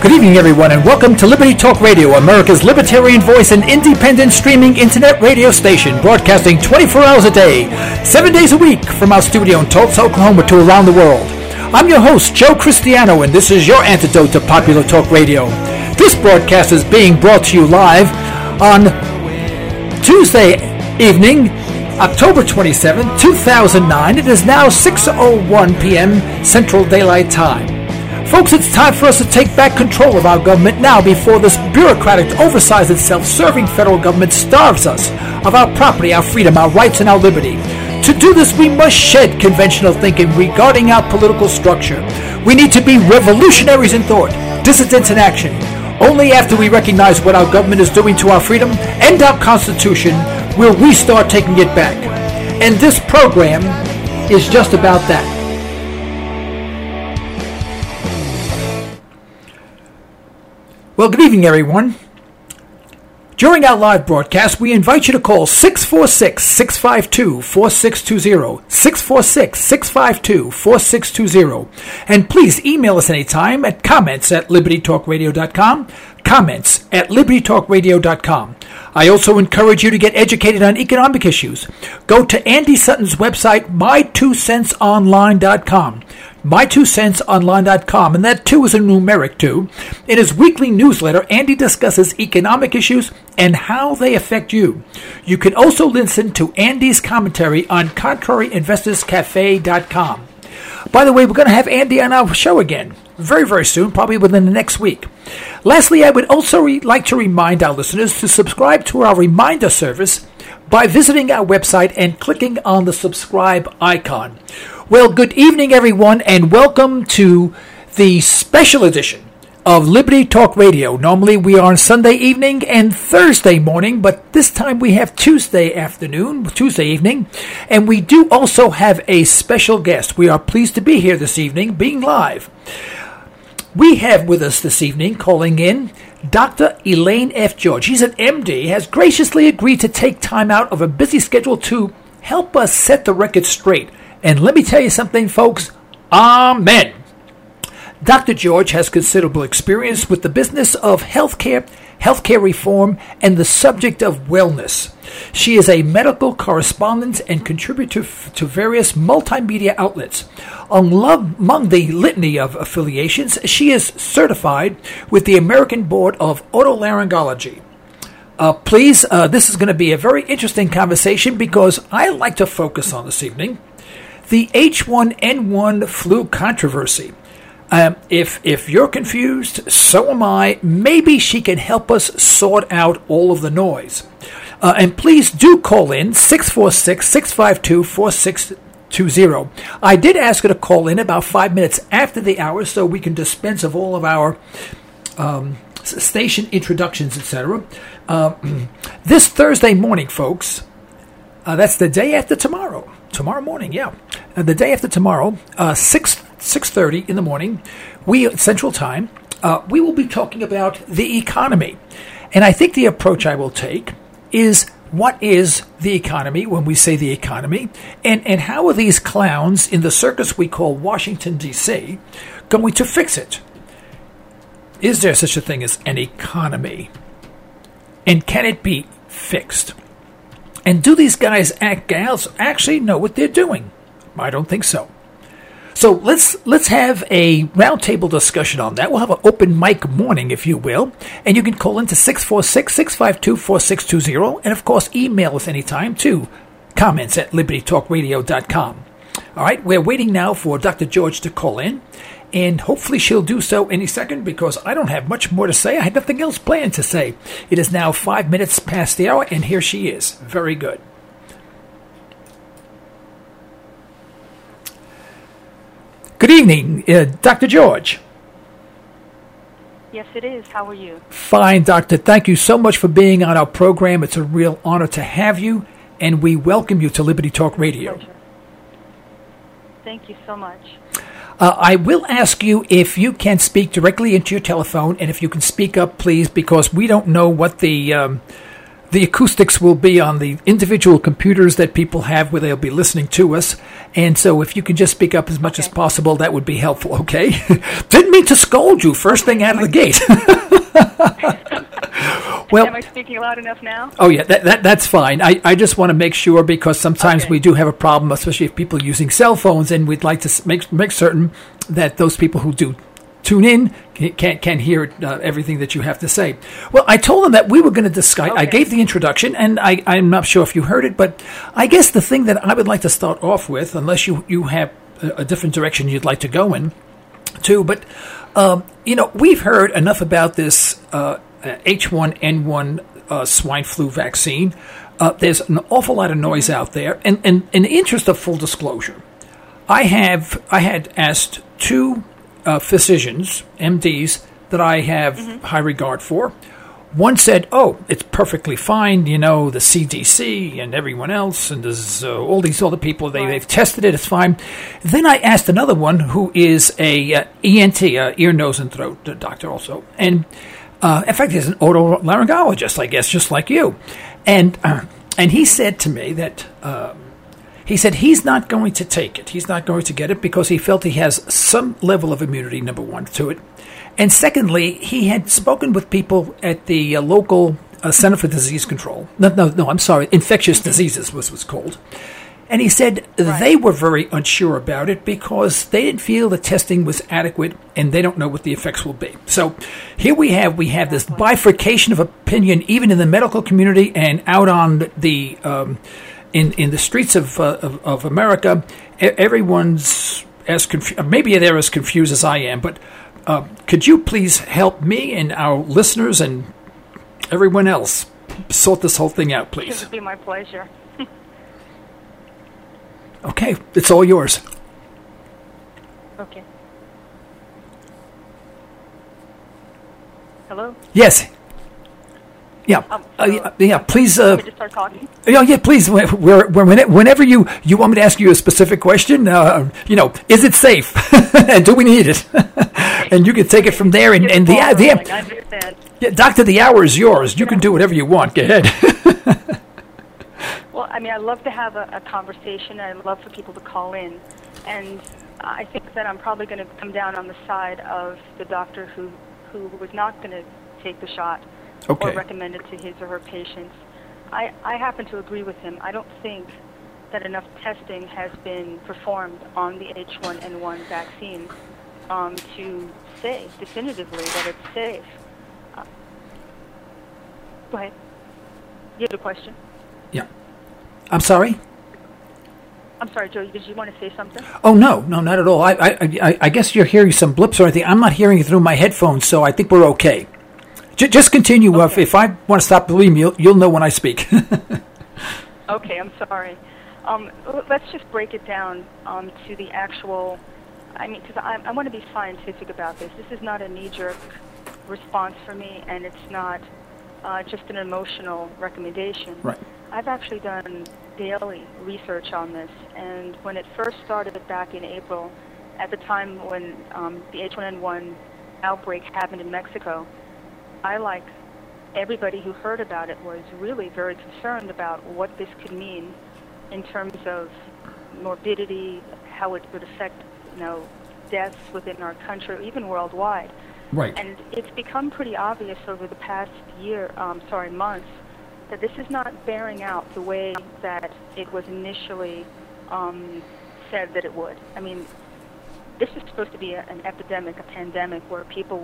Good evening, everyone, and welcome to Liberty Talk Radio, America's libertarian voice and independent streaming internet radio station, broadcasting 24 hours a day, 7 days a week from our studio in Tulsa, Oklahoma to around the world. I'm your host, Joe Cristiano, and this is your antidote to popular talk radio. This broadcast is being brought to you live on Tuesday evening, October 27, 2009. It is now 6:01 p.m. Central Daylight Time. Folks, it's time for us to take back control of our government now before this bureaucratic, oversized and self-serving federal government starves us of our property, our freedom, our rights, and our liberty. To do this, we must shed conventional thinking regarding our political structure. We need to be revolutionaries in thought, dissidents in action. Only after we recognize what our government is doing to our freedom and our Constitution will we start taking it back. And this program is just about that. Well, good evening, everyone. During our live broadcast, we invite you to call 646-652-4620, 646-652-4620, and please email us anytime at comments@libertytalkradio.com, comments@libertytalkradio.com. I also encourage you to get educated on economic issues. Go to Andy Sutton's website, my2centsonline.com. my2centsonline.com, and that 2 is a numeric 2. In his weekly newsletter, Andy discusses economic issues and how they affect you. You can also listen to Andy's commentary on ContraryInvestorsCafe.com. By the way, we're going to have Andy on our show again very, very soon, probably within the next week. Lastly, I would also like to remind our listeners to subscribe to our reminder service by visiting our website and clicking on the subscribe icon. Well, good evening, everyone, and welcome to the special edition of Liberty Talk Radio. Normally, we are on Sunday evening and Thursday morning, but this time we have Tuesday evening, and we do also have a special guest. We are pleased to be here this evening, being live. We have with us this evening, calling in, Dr. Elaine F. George. She's an MD, has graciously agreed to take time out of a busy schedule to help us set the record straight. And let me tell you something, folks. Amen. Dr. George has considerable experience with the business of healthcare reform, and the subject of wellness. She is a medical correspondent and contributor to various multimedia outlets. Among the litany of affiliations, she is certified with the American Board of Otolaryngology. Please, this is going to be a very interesting conversation because I like to focus on this evening the H1N1 flu controversy. If you're confused, so am I. Maybe she can help us sort out all of the noise. And please do call in 646-652-4620. I did ask her to call in about 5 minutes after the hour so we can dispense of all of our station introductions, etc. This Thursday morning, folks, that's the day after tomorrow. Tomorrow morning, yeah. The day after tomorrow, 6:30 in the morning, Central Time, we will be talking about the economy. And I think the approach I will take is, what is the economy when we say the economy? And how are these clowns in the circus we call Washington, D.C. going to fix it? Is there such a thing as an economy? And can it be fixed? And do these guys gals actually know what they're doing? I don't think so. So let's have a roundtable discussion on that. We'll have an open mic morning, if you will. And you can call into 646-652-4620. And, of course, email us anytime to comments@libertytalkradio.com. All right, we're waiting now for Dr. George to call in. And hopefully she'll do so any second because I don't have much more to say. I had nothing else planned to say. It is now 5 minutes past the hour, and here she is. Very good. Good evening, Dr. George. Yes, it is. How are you? Fine, Doctor. Thank you so much for being on our program. It's a real honor to have you, and we welcome you to Liberty Talk Radio. Pleasure. Thank you so much. I will ask you if you can speak directly into your telephone, and if you can speak up, please, because we don't know what the the acoustics will be on the individual computers that people have where they'll be listening to us. And so if you could just speak up as much as possible, that would be helpful, okay? Didn't mean to scold you first thing out of the gate. Well, am I speaking loud enough now? Oh, yeah, that's fine. I just want to make sure because sometimes we do have a problem, especially if people are using cell phones, and we'd like to make certain that those people who do tune in can hear everything that you have to say. Well, I told them that we were going to discuss. I gave the introduction, and I'm not sure if you heard it, but I guess the thing that I would like to start off with, unless you have a different direction you'd like to go in, too, but, we've heard enough about this H1N1 swine flu vaccine. There's an awful lot of noise out there, and in the interest of full disclosure, I had asked two physicians, MDs, that I have high regard for. One said, "Oh, it's perfectly fine. The CDC and everyone else, and there's all these other people. They've tested it. It's fine." Then I asked another one who is a ENT, ear, nose, and throat doctor, also, and in fact, he's an otolaryngologist, I guess, just like you, and he said to me that. He said he's not going to take it. He's not going to get it because he felt he has some level of immunity, number one, to it. And secondly, he had spoken with people at the local Center for Disease Control. No, I'm sorry, Infectious Diseases was called. And he said they were very unsure about it because they didn't feel the testing was adequate and they don't know what the effects will be. So here we have this bifurcation of opinion even in the medical community and out on the in the streets of America. Everyone's as confused. Maybe they're as confused as I am. But could you please help me and our listeners and everyone else sort this whole thing out, please? It would be my pleasure. Okay, it's all yours. Okay. Hello? Yes. Yeah. Please. Want me to start talking? Yeah. Please. Whenever you want me to ask you a specific question, is it safe, and do we need it? And you can take it from there. And the I understand. Yeah, Doctor, the hour is yours. You can do whatever you want. Go ahead. Well, I mean, I love to have a conversation. I love for people to call in, and I think that I'm probably going to come down on the side of the doctor who was not going to take the shot. Okay. Or recommend it to his or her patients. I happen to agree with him. I don't think that enough testing has been performed on the H1N1 vaccine to say definitively that it's safe. Go ahead. You have a question? Yeah. I'm sorry? I'm sorry, Joe. Did you want to say something? Oh, no, not at all. I guess you're hearing some blips or anything. I'm not hearing it through my headphones, so I think we're okay. Just continue. Okay. If I want to stop, believe me, you'll know when I speak. Okay, I'm sorry. Let's just break it down to the actual. I mean, because I want to be scientific about this. This is not a knee-jerk response for me, and it's not just an emotional recommendation. Right. I've actually done daily research on this, and when it first started back in April, at the time when the H1N1 outbreak happened in Mexico, I, like everybody who heard about it, was really very concerned about what this could mean in terms of morbidity, how it would affect, deaths within our country, or even worldwide. Right. And it's become pretty obvious over the past months, that this is not bearing out the way that it was initially said that it would. I mean, this is supposed to be an epidemic, a pandemic, where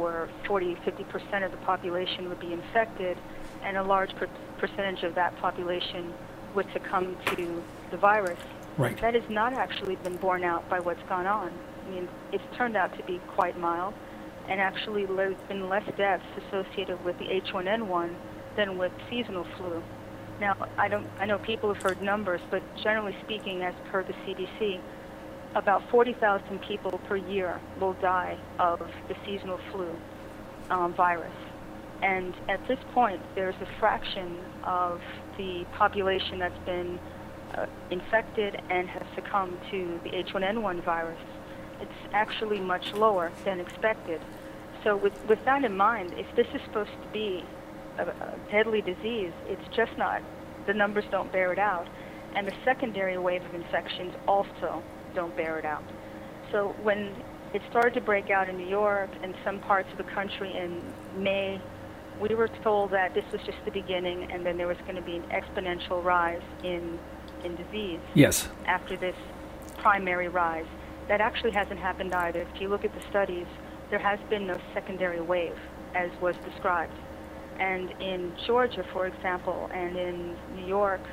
40-50% of the population would be infected, and a large percentage of that population would succumb to the virus. Right. That has not actually been borne out by what's gone on. I mean, it's turned out to be quite mild, and actually there's been less deaths associated with the H1N1 than with seasonal flu. Now, I know people have heard numbers, but generally speaking, as per the CDC, about 40,000 people per year will die of the seasonal flu virus. And at this point, there's a fraction of the population that's been infected and has succumbed to the H1N1 virus. It's actually much lower than expected. So with that in mind, if this is supposed to be a deadly disease, it's just not, the numbers don't bear it out. And the secondary wave of infections also don't bear it out. So when it started to break out in New York and some parts of the country in May, we were told that this was just the beginning, and then there was going to be an exponential rise in disease. Yes. After this primary rise. That actually hasn't happened either. If you look at the studies, there has been no secondary wave, as was described. And in Georgia, for example, and in New York,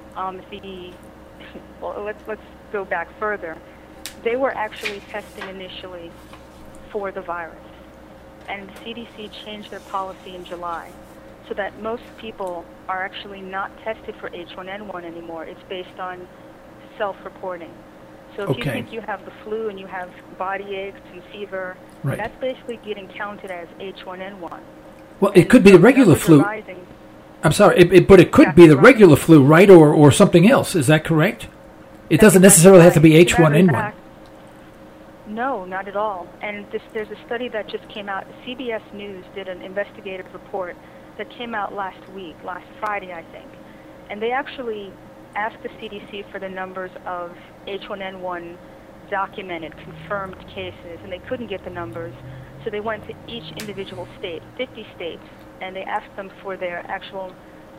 well, let's go back further. They were actually testing initially for the virus. And the CDC changed their policy in July so that most people are actually not tested for H1N1 anymore. It's based on self-reporting. So if you think you have the flu and you have body aches and fever, right, that's basically getting counted as H1N1. Well, it could be the regular flu. I'm sorry, but it could be the regular flu, right, or something else. Is that correct? It doesn't necessarily have to be H1N1. No, not at all. And there's a study that just came out. CBS News did an investigative report that came out last Friday, I think. And they actually asked the CDC for the numbers of H1N1 documented, confirmed cases, and they couldn't get the numbers. So they went to each individual state, 50 states, and they asked them for their actual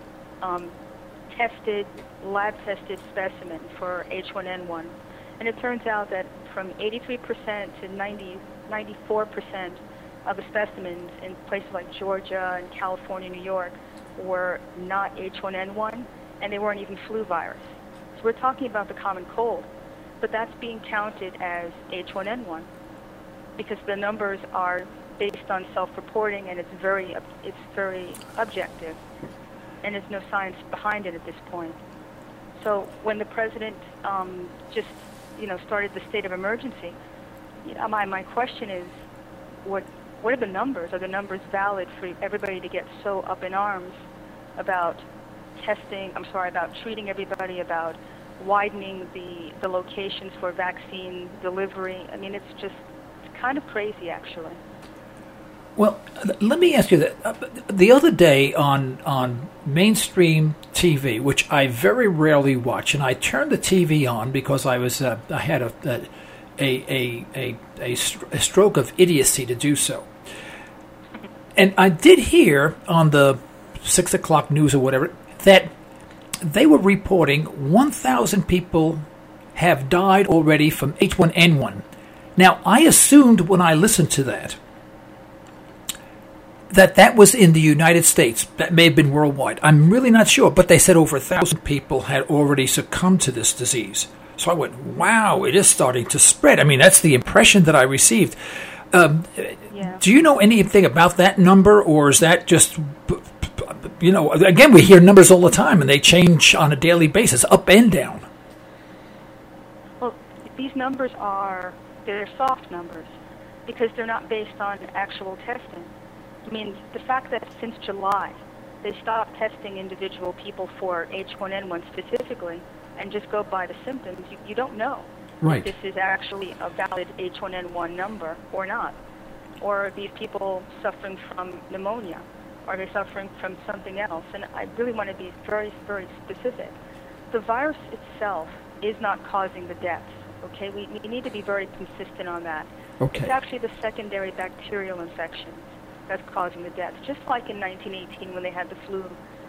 lab-tested specimen for H1N1. And it turns out that from 83% to 94% of the specimens in places like Georgia and California, New York, were not H1N1, and they weren't even flu virus. So we're talking about the common cold, but that's being counted as H1N1 because the numbers are based on self-reporting, and it's very objective, and there's no science behind it at this point. So when the president started the state of emergency, my question is, what are the numbers? Are the numbers valid for everybody to get so up in arms about about treating everybody, about widening the locations for vaccine delivery? I mean, it's kind of crazy, actually. Well, let me ask you that. The other day on mainstream TV, which I very rarely watch, and I turned the TV on because I had a stroke of idiocy to do so. And I did hear on the 6 o'clock news or whatever that they were reporting 1,000 people have died already from H1N1. Now, I assumed when I listened to that was in the United States. That may have been worldwide. I'm really not sure, but they said over 1,000 people had already succumbed to this disease. So I went, wow, it is starting to spread. I mean, that's the impression that I received. Do you know anything about that number, or is that just, again, we hear numbers all the time, and they change on a daily basis, up and down. Well, these numbers they're soft numbers because they're not based on actual testing. I mean, the fact that since July they stopped testing individual people for H1N1 specifically and just go by the symptoms, you don't know if this is actually a valid H1N1 number or not. Or are these people suffering from pneumonia? Are they suffering from something else? And I really want to be very, very specific. The virus itself is not causing the deaths, okay? We need to be very consistent on that. Okay. It's actually the secondary bacterial infections that's causing the deaths. Just like in 1918 when they had the flu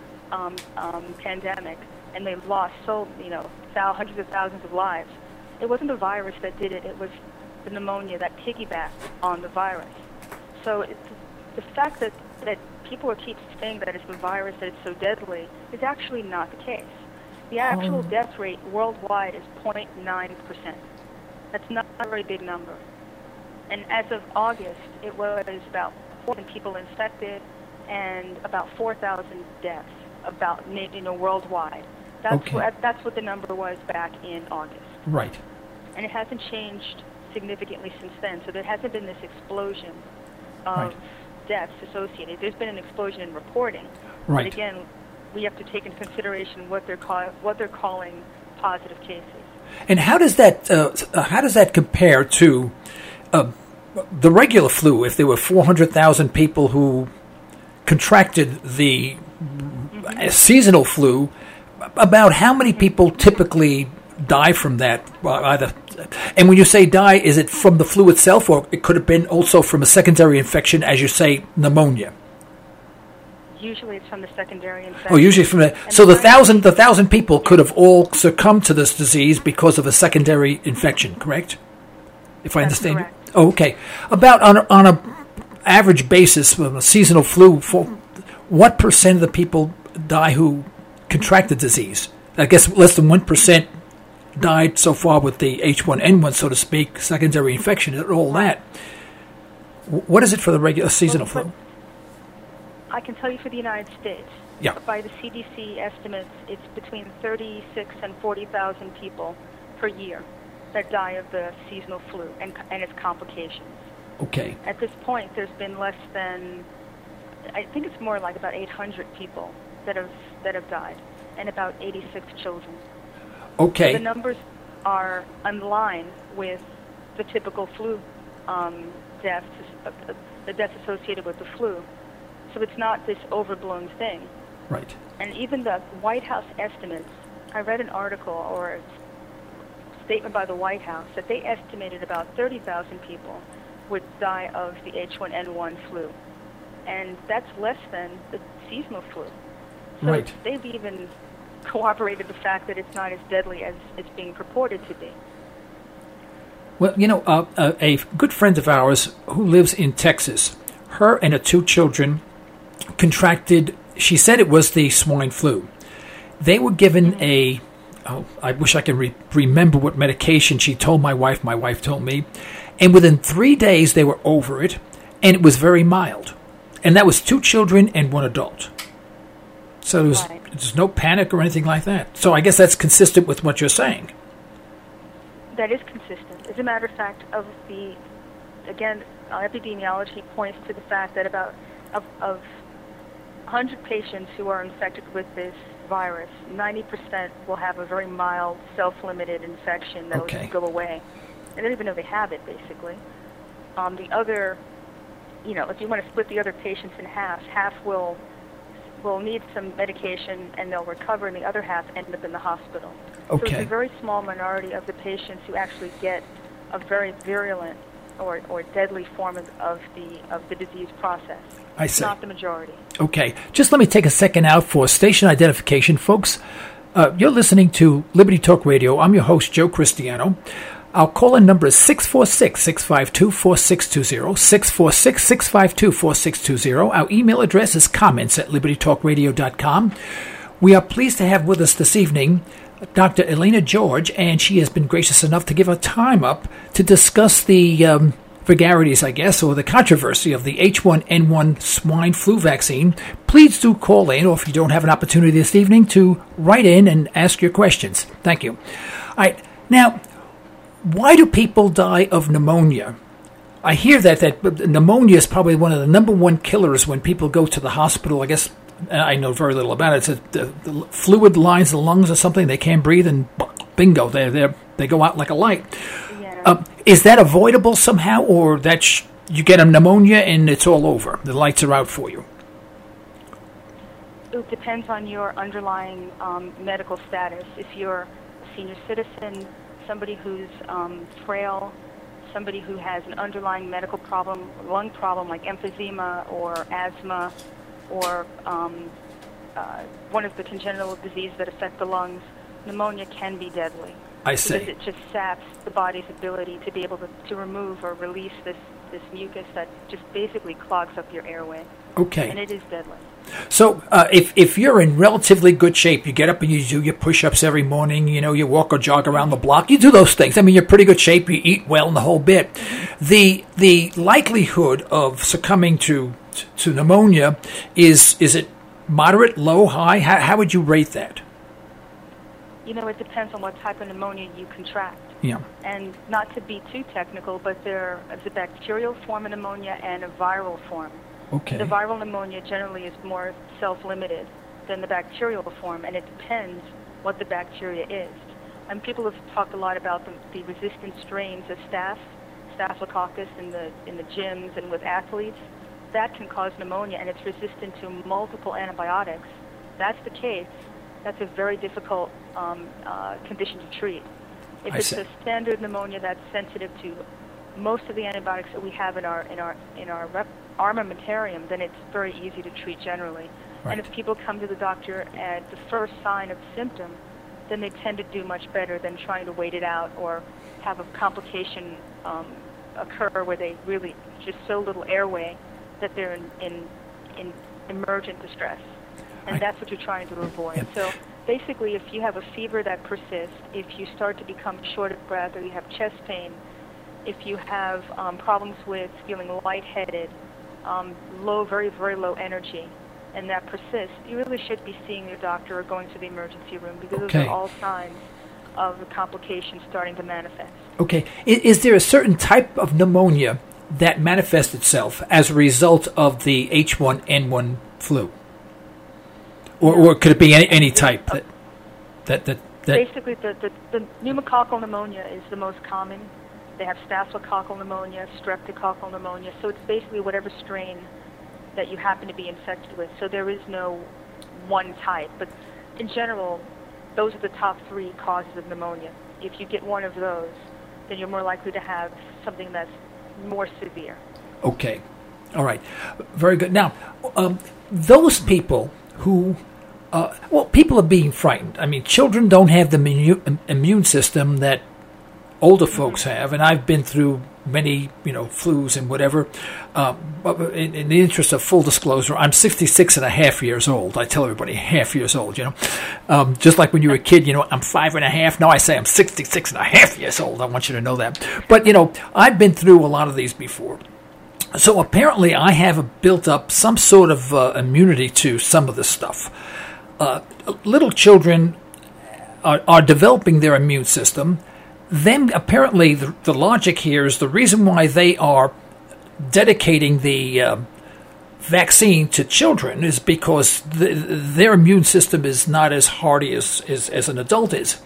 pandemic and they lost hundreds of thousands of lives. It wasn't the virus that did it. It was the pneumonia that piggybacked on the virus. So the fact that people keep saying that it's the virus, that it's so deadly, is actually not the case. The actual death rate worldwide is 0.9%. That's not a very big number. And as of August, it was about 4,000 people infected and about 4,000 deaths, worldwide. That's what the number was back in August. Right. And it hasn't changed significantly since then. So there hasn't been this explosion of deaths associated. There's been an explosion in reporting. Right. But again, we have to take into consideration what they're calling positive cases. And how does that compare to the regular flu? If there were 400,000 people who contracted the seasonal flu, about how many people typically die from that? Either, and when you say die, is it from the flu itself, or it could have been also from a secondary infection, as you say, pneumonia? Usually it's from the secondary infection. Oh, usually from the... So the thousand people could have all succumbed to this disease because of a secondary infection, correct? If I understand. Correct. Oh, okay. About on a average basis, a seasonal flu, for what percent of the people die who contract the disease? I guess less than 1% died so far with the H1N1, so to speak, secondary infection and all that. What is it for the regular seasonal flu? I can tell you for the United States. Yeah. By the CDC estimates, it's between 36 and 40,000 people per year that die of the seasonal flu and its complications. Okay. At this point, there's been less than, I think it's more like about 800 people that have died, and about 86 children. Okay. So the numbers are in line with the typical flu deaths, the deaths associated with the flu. So it's not this overblown thing. Right. And even the White House estimates, I read an article or a statement by the White House that they estimated about 30,000 people would die of the H1N1 flu. And that's less than the seasonal flu. So Right. they've even corroborated the fact that it's not as deadly as it's being purported to be. Well, you know, a good friend of ours who lives in Texas, her and her two children contracted, she said it was the swine flu. They were given I wish I could remember what medication she told my wife told me, and within 3 days they were over it, and it was very mild. And that was two children and one adult. So there's no panic or anything like that. So I guess that's consistent with what you're saying. That is consistent. As a matter of fact, epidemiology points to the fact that about of 100 patients who are infected with this virus, 90% will have a very mild, self-limited infection that will just go away. They don't even know they have it, basically. The other, if you want to split the other patients in half will need some medication and they'll recover, and the other half end up in the hospital. Okay. So it's a very small minority of the patients who actually get a very virulent or deadly form of the disease process. I see. Not the majority. Okay. Just let me take a second out for station identification, folks. You're listening to Liberty Talk Radio. I'm your host, Joe Cristiano. Our call-in number is 646-652-4620, 646-652-4620. Our email address is comments@libertytalkradio.com. We are pleased to have with us this evening Dr. Elena George, and she has been gracious enough to give her time up to discuss the vagaries, I guess, or the controversy of the H1N1 swine flu vaccine. Please do call in, or if you don't have an opportunity this evening, to write in and ask your questions. Thank you. All right. Now, why do people die of pneumonia? I hear that pneumonia is probably one of the number one killers when people go to the hospital. I guess I know very little about it. It's the fluid lines the lungs or something. They can't breathe, and bingo, they go out like a light. Yeah. Is that avoidable somehow, or that you get a pneumonia and it's all over? The lights are out for you. It depends on your underlying medical status. If you're a senior citizen, somebody who's frail, somebody who has an underlying medical problem, lung problem like emphysema or asthma, or one of the congenital diseases that affect the lungs, pneumonia can be deadly. I see. Because it just saps the body's ability to be able to remove or release this mucus that just basically clogs up your airway. Okay. And it is deadly. So if you're in relatively good shape, you get up and you do your push-ups every morning, you walk or jog around the block, you do those things. I mean, you're pretty good shape, you eat well and the whole bit. The likelihood of succumbing to pneumonia, is it moderate, low, high? How would you rate that? It depends on what type of pneumonia you contract. Yeah. And not to be too technical, but there is a bacterial form of pneumonia and a viral form. Okay. The viral pneumonia generally is more self-limited than the bacterial form, and it depends what the bacteria is. And people have talked a lot about the resistant strains of Staphylococcus in the gyms and with athletes. that can cause pneumonia and it's resistant to multiple antibiotics, that's the case. That's a very difficult condition to treat. If it's a standard pneumonia that's sensitive to most of the antibiotics that we have in our armamentarium, then it's very easy to treat generally. Right. And if people come to the doctor at the first sign of symptom, then they tend to do much better than trying to wait it out or have a complication occur where they really just so little airway that they're in emergent distress. And that's what you're trying to avoid. Yep. So basically, if you have a fever that persists, if you start to become short of breath or you have chest pain, if you have problems with feeling lightheaded, very, very low energy, and that persists, you really should be seeing your doctor or going to the emergency room because those are all signs of the complications starting to manifest. Okay. Is there a certain type of pneumonia that manifests itself as a result of the H1N1 flu? Or could it be any type that Basically, the pneumococcal pneumonia is the most common. They have staphylococcal pneumonia, streptococcal pneumonia. So it's basically whatever strain that you happen to be infected with. So there is no one type. But in general, those are the top 3 causes of pneumonia. If you get one of those, then you're more likely to have something that's more severe. Okay. All right. Very good. Now, those people who, people are being frightened. I mean, children don't have the immune system that older folks have, and I've been through many, flus and whatever. But in the interest of full disclosure, I'm 66 and a half years old. I tell everybody half years old, just like when you were a kid, I'm 5 and a half. Now I say I'm 66 and a half years old. I want you to know that. But, I've been through a lot of these before. So apparently I have built up some sort of immunity to some of this stuff. Little children are developing their immune system. Then apparently the logic here is the reason why they are dedicating the vaccine to children is because their immune system is not as hardy as an adult is.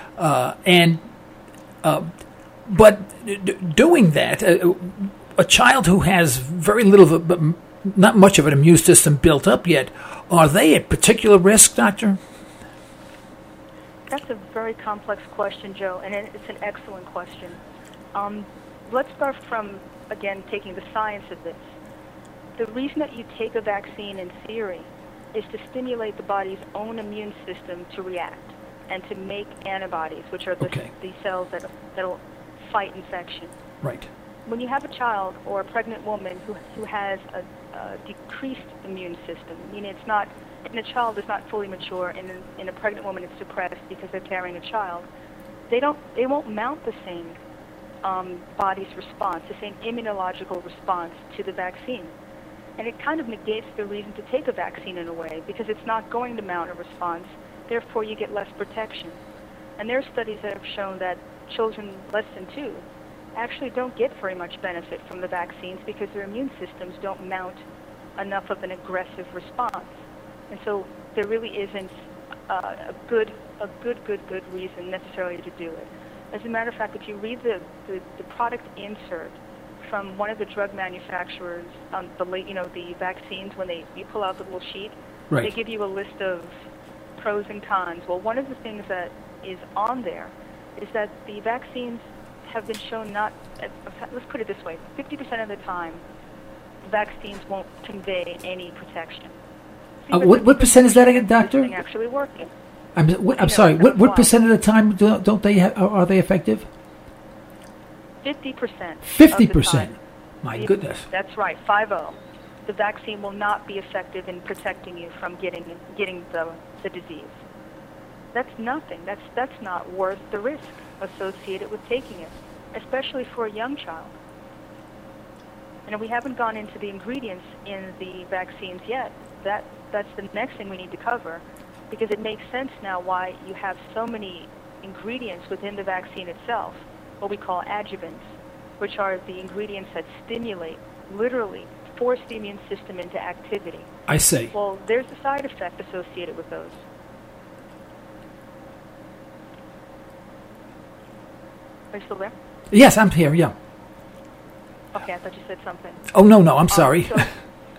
But doing that, a child who has very little, not much of an immune system built up yet, are they at particular risk, Doctor? That's a very complex question, Joe, and it's an excellent question. Let's start from, again, taking the science of this. The reason that you take a vaccine in theory is to stimulate the body's own immune system to react and to make antibodies, which are the cells that'll fight infection. Right. When you have a child or a pregnant woman who has a decreased immune system, meaning it's not, and a child is not fully mature, and in a pregnant woman it's suppressed because they're carrying a child, they won't mount the same body's response, the same immunological response to the vaccine. And it kind of negates the reason to take a vaccine in a way, because it's not going to mount a response, therefore you get less protection. And there are studies that have shown that children less than 2 actually don't get very much benefit from the vaccines because their immune systems don't mount enough of an aggressive response. And so there really isn't a good reason necessarily to do it. As a matter of fact, if you read the product insert from one of the drug manufacturers on the vaccines, when you pull out the little sheet, right, they give you a list of pros and cons. Well, one of the things that is on there is that the vaccines have been shown let's put it this way, 50% of the time, vaccines won't convey any protection. What percent is that again, Doctor? Actually working. I'm sorry. What percent of the time don't they are they effective? 50%. 50%. My goodness. That's right. 50. The vaccine will not be effective in protecting you from getting the disease. That's nothing. That's not worth the risk associated with taking it, especially for a young child. And we haven't gone into the ingredients in the vaccines yet. That's the next thing we need to cover, because it makes sense now why you have so many ingredients within the vaccine itself, what we call adjuvants, which are the ingredients that stimulate, literally force the immune system into activity. I see. Well, there's a side effect associated with those. Are you still there? Yes, I'm here, yeah. Okay, I thought you said something. Oh, no, I'm sorry.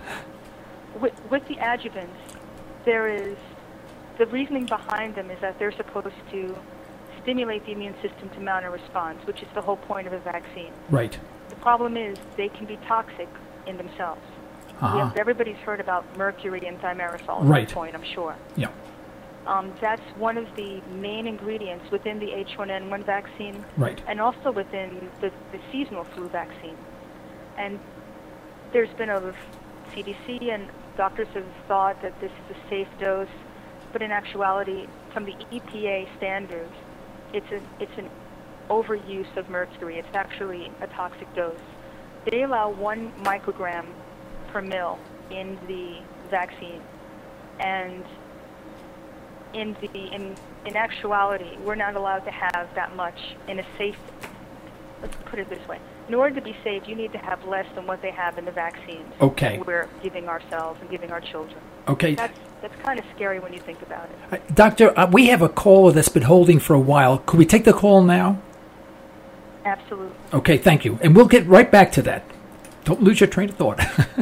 with the adjuvants, there is the reasoning behind them is that they're supposed to stimulate the immune system to mount a response, which is the whole point of a vaccine. Right. The problem is they can be toxic in themselves. Everybody's heard about mercury and thimerosal at Right. that point, I'm sure. Yeah. That's one of the main ingredients within the H1N1 vaccine, Right. and also within the seasonal flu vaccine. And there's been a CDC and doctors have thought that this is a safe dose, but in actuality, from the EPA standards, it's an overuse of mercury. It's actually a toxic dose. They allow 1 microgram per mil in the vaccine, and in actuality, we're not allowed to have that much in a safe. Let's put it this way: in order to be safe, you need to have less than what they have in the vaccines Okay. that we're giving ourselves and giving our children. Okay. That's kind of scary when you think about it. Doctor, we have a caller that's been holding for a while. Could we take the call now? Absolutely. Okay, thank you. And we'll get right back to that. Don't lose your train of thought.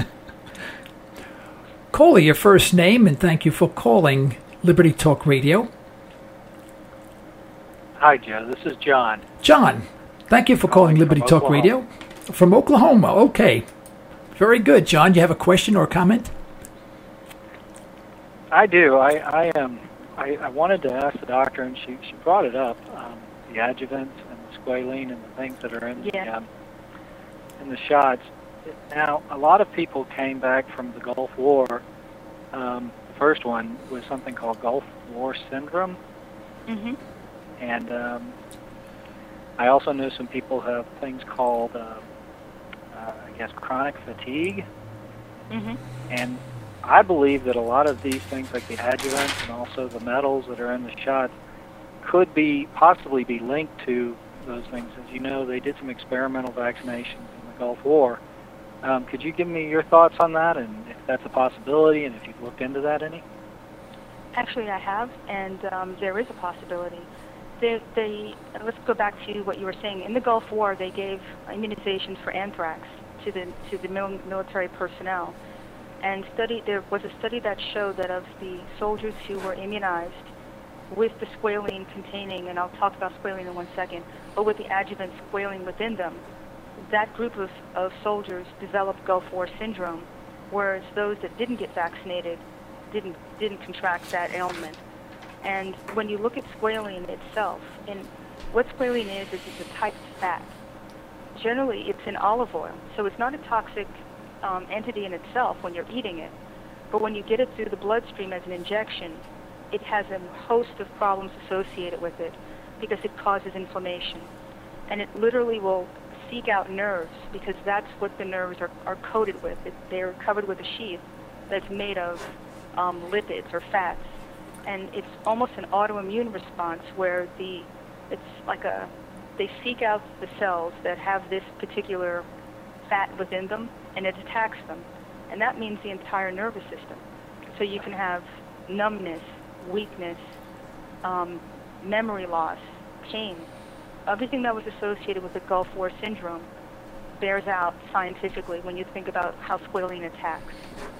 Caller, your first name, and thank you for calling Liberty Talk Radio. Hi, Joe. This is John. John, thank you for calling Liberty Talk Radio. From Oklahoma, okay. Very good. John, you have a question or a comment? I do. I wanted to ask the doctor, and she brought it up, the adjuvants and the squalene and the things that are in the shots. Now, a lot of people came back from the Gulf War. The first one was something called Gulf War syndrome. Mm-hmm. And I also know some people have things called, I guess, chronic fatigue. Mm-hmm. And I believe that a lot of these things, like the adjuvants and also the metals that are in the shots, could possibly be linked to those things. As you know, they did some experimental vaccinations in the Gulf War. Could you give me your thoughts on that, and if that's a possibility, and if you've looked into that any? Actually, I have, and there is a possibility. Let's go back to what you were saying. In the Gulf War, they gave immunizations for anthrax to the military personnel. And there was a study that showed that of the soldiers who were immunized with the squalene containing, and I'll talk about squalene in 1 second, but with the adjuvant squalene within them, that group of soldiers developed Gulf War syndrome, whereas those that didn't get vaccinated didn't contract that ailment. And when you look at squalene itself, and what squalene is it's a type of fat. Generally, it's in olive oil, so it's not a toxic entity in itself when you're eating it. But when you get it through the bloodstream as an injection, it has a host of problems associated with it because it causes inflammation. And it literally will seek out nerves because that's what the nerves are coated with. They're covered with a sheath that's made of lipids or fats. And it's almost an autoimmune response where they seek out the cells that have this particular fat within them, and it attacks them. And that means the entire nervous system. So you can have numbness, weakness, memory loss, pain. Everything that was associated with the Gulf War syndrome bears out scientifically when you think about how squalene attacks.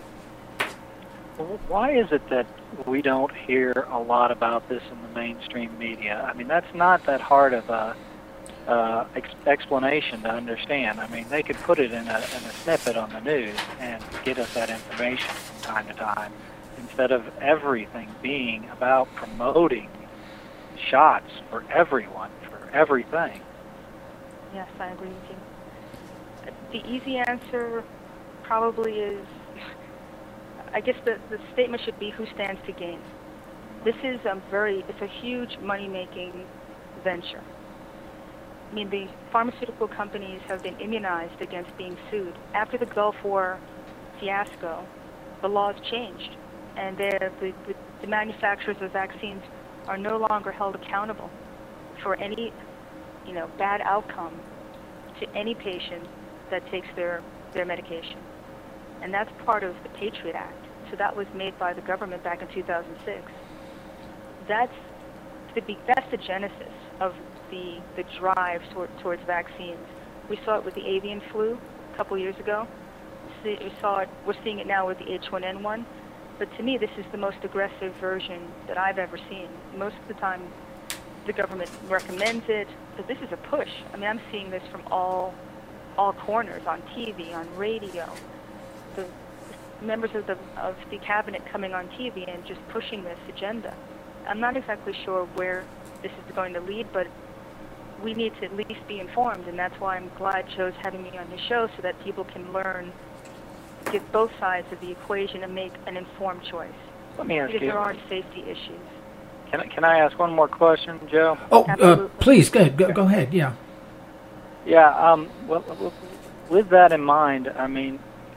Why is it that we don't hear a lot about this in the mainstream media? I mean, that's not that hard of a explanation to understand. I mean, they could put it in a snippet on the news and get us that information from time to time, instead of everything being about promoting shots for everyone, for everything. Yes, I agree with you. The easy answer probably is, I guess the statement should be who stands to gain. This is it's a huge money-making venture. I mean, the pharmaceutical companies have been immunized against being sued. After the Gulf War fiasco, the laws changed, and the manufacturers of vaccines are no longer held accountable for any, bad outcome to any patient that takes their medication. And that's part of the Patriot Act. So that was made by the government back in 2006. That's the genesis of the drive towards vaccines. We saw it with the avian flu a couple years ago. we're seeing it now with the H1N1, but to me this is the most aggressive version that I've ever seen. Most of the time the government recommends it, but this is a push. I mean, I'm seeing this from all corners, on TV, on radio, the members of the cabinet coming on TV and just pushing this agenda. I'm not exactly sure where this is going to lead, but we need to at least be informed, and that's why I'm glad Joe's having me on his show so that people can learn, get both sides of the equation and make an informed choice. Let me ask you. Because there are safety issues. Can I ask one more question, Joe? Oh, please, go ahead, yeah. Yeah, well, with that in mind, I mean,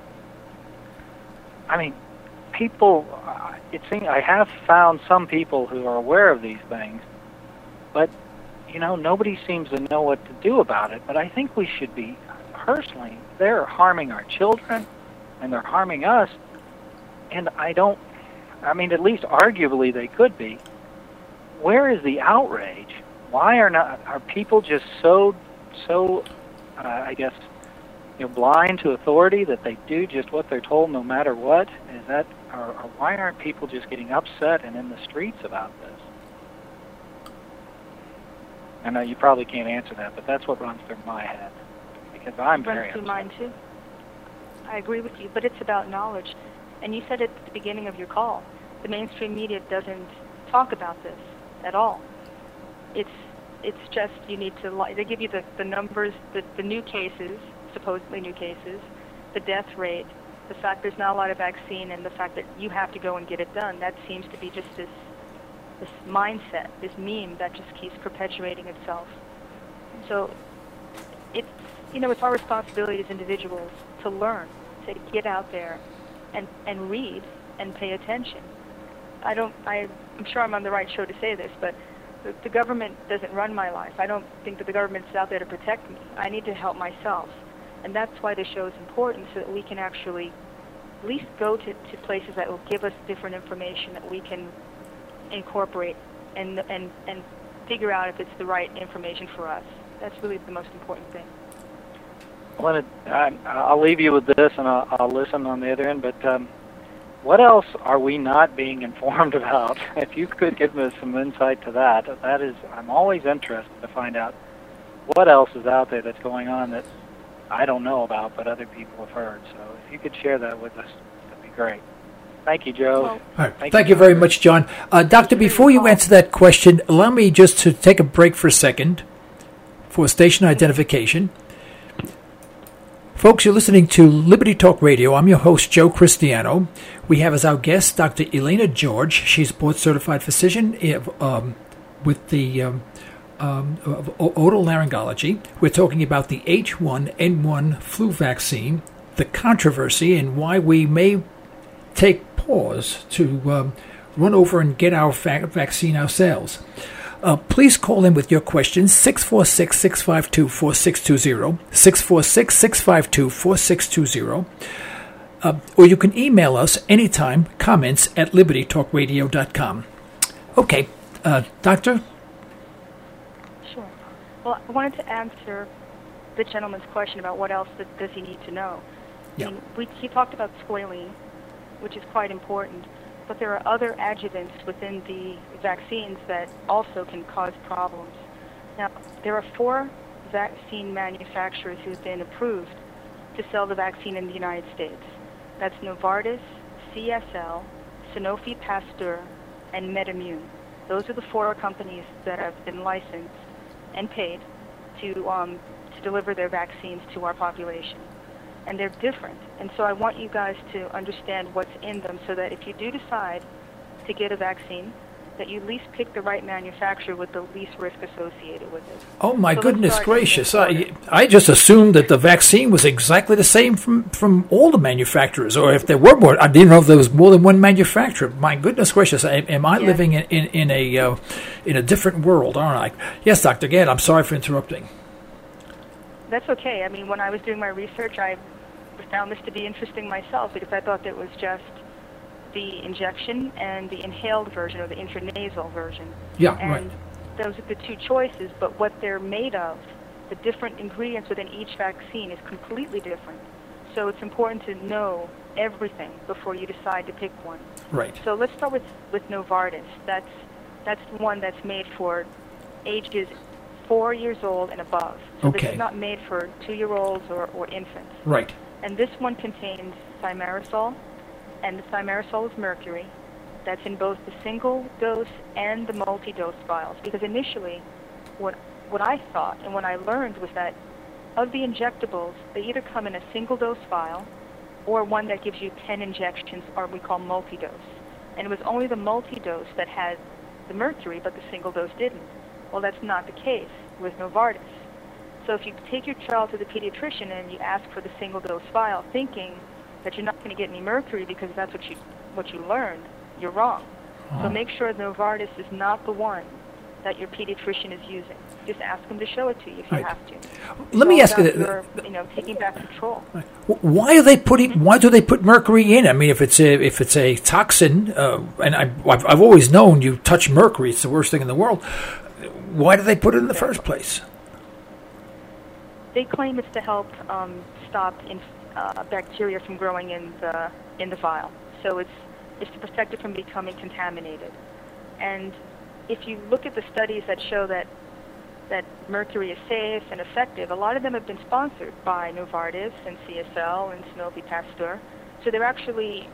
people, it seems I have found some people who are aware of these things, but, nobody seems to know what to do about it. But I think we should be, personally, they're harming our children, and they're harming us, and at least arguably they could be. Where is the outrage? Why are people just so I guess, blind to authority that they do just what they're told no matter what? Or why aren't people just getting upset and in the streets about this? I know you probably can't answer that, but that's what runs through my head, because I'm very upset. Runs through mine too. I agree with you, but it's about knowledge. And you said at the beginning of your call, the mainstream media doesn't talk about this at all. It's just you need to. They give you the numbers, the new cases, supposedly new cases, the death rate, the fact there's not a lot of vaccine, and the fact that you have to go and get it done. That seems to be just this mindset, this meme that just keeps perpetuating itself. So it's our responsibility as individuals to learn, to get out there and read and pay attention. I'm sure I'm on the right show to say this, but the government doesn't run my life. I don't think that the government's out there to protect me. I need to help myself. And that's why the show is important, so that we can actually at least go to places that will give us different information that we can incorporate and figure out if it's the right information for us. That's really the most important thing. I'll leave you with this, and I'll listen on the other end, but what else are we not being informed about? If you could give us some insight to that is, I'm always interested to find out what else is out there that's going on that I don't know about, but other people have heard. So if you could share that with us, that'd be great. Thank you, Joe. All right. Thank you very much, John. Doctor, before you answer that question, allow me just to take a break for a second for station identification. Folks, you're listening to Liberty Talk Radio. I'm your host, Joe Cristiano. We have as our guest Dr. Elena George. She's a board-certified physician with the otolaryngology. We're talking about the H1N1 flu vaccine, the controversy, and why we may take pause to run over and get our vaccine ourselves. Please call in with your questions, 646-652-4620, 646-652-4620, or you can email us anytime, comments at libertytalkradio.com. Okay, Doctor? Sure. Well, I wanted to answer the gentleman's question about what else does he need to know. Yeah. I mean, he talked about squalene, which is quite important. But there are other adjuvants within the vaccines that also can cause problems. Now, there are 4 vaccine manufacturers who've been approved to sell the vaccine in the United States. That's Novartis, CSL, Sanofi Pasteur, and MedImmune. Those are the 4 companies that have been licensed and paid to deliver their vaccines to our population. And they're different. And so I want you guys to understand what's in them so that if you do decide to get a vaccine, that you at least pick the right manufacturer with the least risk associated with it. Oh, my goodness gracious. I just assumed that the vaccine was exactly the same from all the manufacturers, or if there were more. I didn't know if there was more than one manufacturer. My goodness gracious. Am I living in a different world, aren't I? Yes, Dr. Gadd, I'm sorry for interrupting. That's okay. I mean, when I was doing my research, I found this to be interesting myself because I thought that was just the injection and the inhaled version or the intranasal version. Yeah, and right. Those are the 2 choices, but what they're made of, the different ingredients within each vaccine is completely different. So it's important to know everything before you decide to pick one. Right. So let's start with Novartis. That's the one that's made for ages 4 years old and above. So Okay. this is not made for 2-year-olds or infants. Right. And this one contains thimerosal, and the thimerosal is mercury. That's in both the single dose and the multi-dose vials. Because initially, what I thought and what I learned was that of the injectables, they either come in a single dose vial or one that gives you 10 injections, or we call multi-dose. And it was only the multi-dose that had the mercury, but the single dose didn't. Well, that's not the case with Novartis. So if you take your child to the pediatrician and you ask for the single dose vial, thinking that you're not going to get any mercury because that's what you learned, you're wrong. So make sure Novartis is not the one that your pediatrician is using. Just ask them to show it to you if you have to. Let me ask you, taking back control. Why do they put mercury in? I mean, if it's a toxin, and I've always known you touch mercury, it's the worst thing in the world. Why do they put it in the first place? They claim it's to help stop bacteria from growing in the vial. So it's to protect it from becoming contaminated. And if you look at the studies that show that mercury is safe and effective, a lot of them have been sponsored by Novartis and CSL and Sanofi Pasteur. So they're actually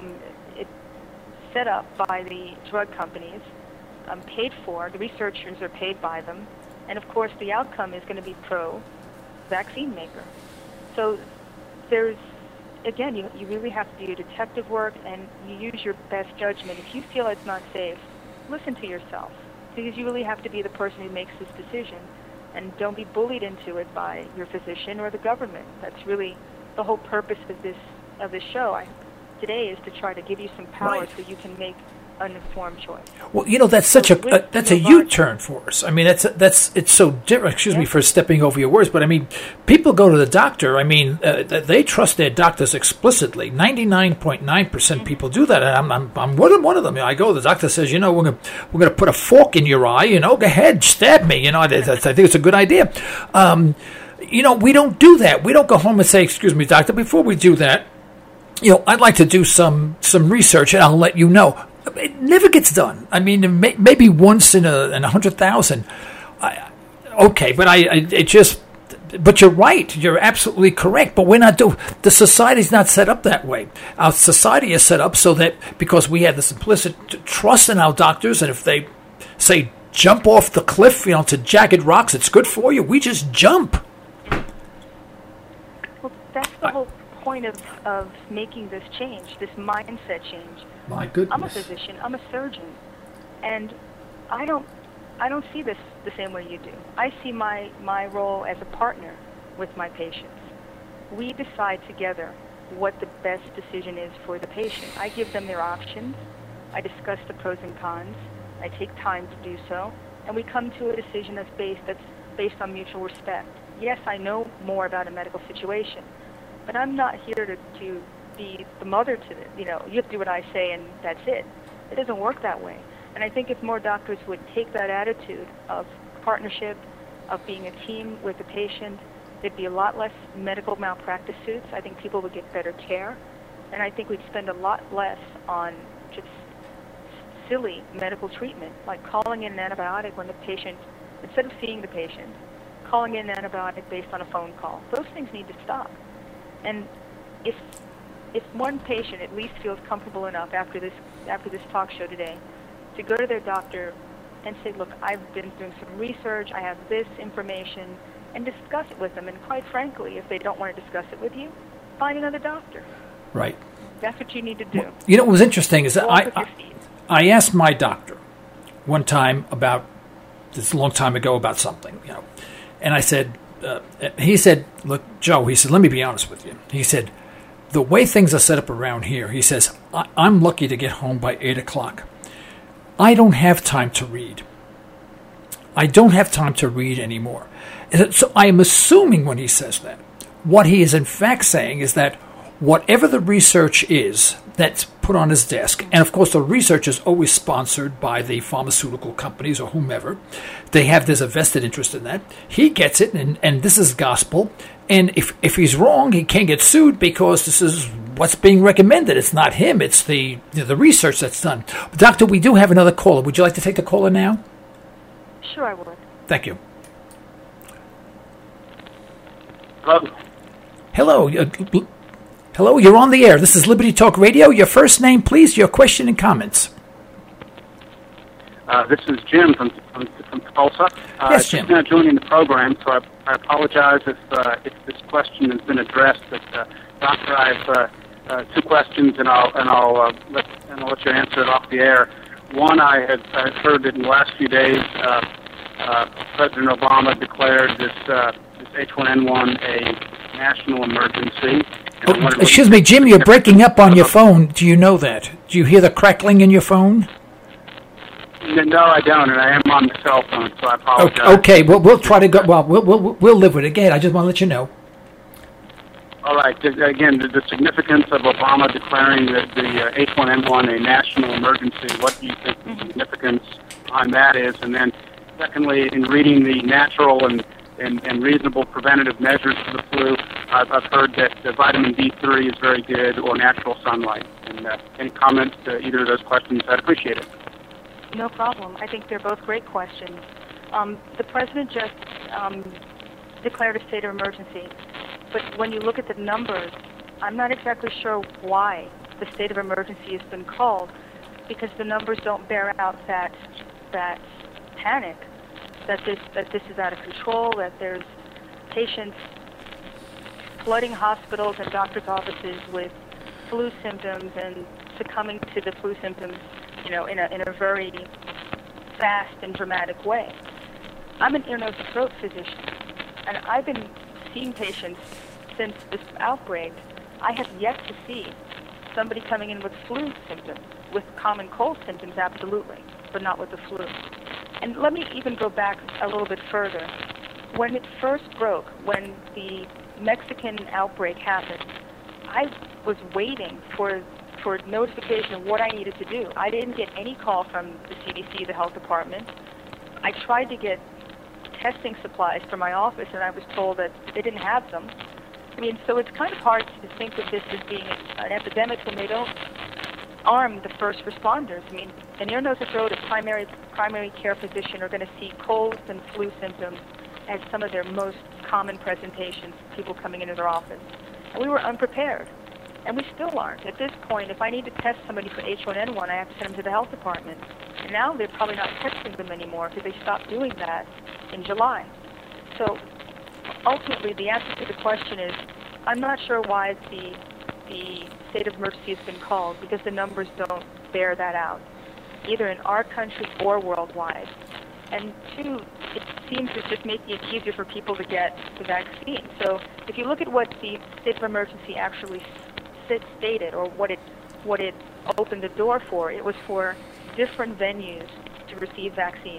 set up by the drug companies, paid for. The researchers are paid by them. And of course, the outcome is going to be pro-vaccine maker. So there's, again, you really have to do detective work and you use your best judgment. If you feel it's not safe, listen to yourself, because you really have to be the person who makes this decision, and don't be bullied into it by your physician or the government. That's really the whole purpose of this show today, is to try to give you some power so you can make an informed choice. Well, that's such a U-turn for us. I mean, it's so different. Excuse me for stepping over your words, but I mean, people go to the doctor. I mean, they trust their doctors explicitly. 99.9% people do that, and I'm one of them. I go. The doctor says, we're gonna put a fork in your eye. Go ahead, stab me. I think it's a good idea. We don't do that. We don't go home and say, "Excuse me, doctor, before we do that, I'd like to do some research, and I'll let you know." It never gets done. I mean, maybe once in 100,000. Okay, but but you're right. You're absolutely correct. But we're not the society's not set up that way. Our society is set up so that because we have this implicit trust in our doctors, and if they say jump off the cliff, to jagged rocks, it's good for you, we just jump. Well, that's the whole point of making this change, this mindset change. My goodness. I'm a physician. I'm a surgeon, and I don't see this the same way you do. I see my role as a partner with my patients. We decide together what the best decision is for the patient. I give them their options. I discuss the pros and cons. I take time to do so, and we come to a decision that's based on mutual respect. Yes, I know more about a medical situation, but I'm not here to be the mother to it. You have to do what I say and that's it. It doesn't work that way. And I think if more doctors would take that attitude of partnership, of being a team with the patient, there'd be a lot less medical malpractice suits. I think people would get better care. And I think we'd spend a lot less on just silly medical treatment, like calling in an antibiotic when the patient, instead of seeing the patient, calling in an antibiotic based on a phone call. Those things need to stop. And if one patient at least feels comfortable enough after this talk show today to go to their doctor and say, look, I've been doing some research, I have this information, and discuss it with them. And quite frankly, if they don't want to discuss it with you, find another doctor. Right. That's what you need to do. What was interesting is that I asked my doctor one time about this a long time ago about something, and I said, he said, look, Joe, he said, let me be honest with you. He said, the way things are set up around here, he says, I'm lucky to get home by 8 o'clock. I don't have time to read. I don't have time to read anymore. So I am assuming when he says that, what he is in fact saying is that whatever the research is that's put on his desk, and of course the research is always sponsored by the pharmaceutical companies or whomever, there's a vested interest in that. He gets it, and this is gospel. And if he's wrong, he can't get sued because this is what's being recommended. It's not him. It's the research that's done. Doctor, we do have another caller. Would you like to take the caller now? Sure, I would. Thank you. Hello. Hello. Hello, you're on the air. This is Liberty Talk Radio. Your first name, please, your question and comments. This is Jim from Tulsa. Yes, Jim. I'm now joining the program, so I apologize if this question has been addressed. But Doctor, I have two questions, and I'll let you answer it off the air. One, I've heard that in the last few days, President Obama declared this H1N1 a national emergency. Excuse me, Jim, you're breaking up on your phone. Do you know that? Do you hear the crackling in your phone? No, I don't, and I am on the cell phone, so I apologize. Okay, well, we'll try to go. Well, we'll live with it. Again, I just want to let you know. All right. Again, the significance of Obama declaring the H1N1 a national emergency. What do you think the significance on that is? And then, secondly, in reading the natural and reasonable preventative measures for the flu, I've heard that the vitamin D3 is very good, or natural sunlight. And any comments to either of those questions, I'd appreciate it. No problem. I think they're both great questions. The president just declared a state of emergency, but when you look at the numbers, I'm not exactly sure why the state of emergency has been called, because the numbers don't bear out that panic, that this is out of control, that there's patients flooding hospitals and doctors' offices with flu symptoms and succumbing to the flu symptoms, in a very fast and dramatic way. I'm an ear, nose, and throat physician, and I've been seeing patients since this outbreak. I have yet to see somebody coming in with flu symptoms. With common cold symptoms, absolutely, but not with the flu. And let me even go back a little bit further. When it first broke, when the Mexican outbreak happened, I was waiting for notification of what I needed to do. I didn't get any call from the CDC, the health department. I tried to get testing supplies for my office, and I was told that they didn't have them. I mean, so it's kind of hard to think of this as being an epidemic when they don't arm the first responders. I mean, an ear, nose, and throat, a primary care physician are going to see colds and flu symptoms as some of their most common presentations, people coming into their office. And we were unprepared. And we still aren't. At this point, if I need to test somebody for H1N1, I have to send them to the health department. And now they're probably not testing them anymore because they stopped doing that in July. So ultimately, the answer to the question is, I'm not sure why the state of emergency has been called, because the numbers don't bear that out, either in our country or worldwide. And two, it seems to just making it easier for people to get the vaccine. So if you look at what the state of emergency actually stated, or what it opened the door for, it was for different venues to receive vaccines.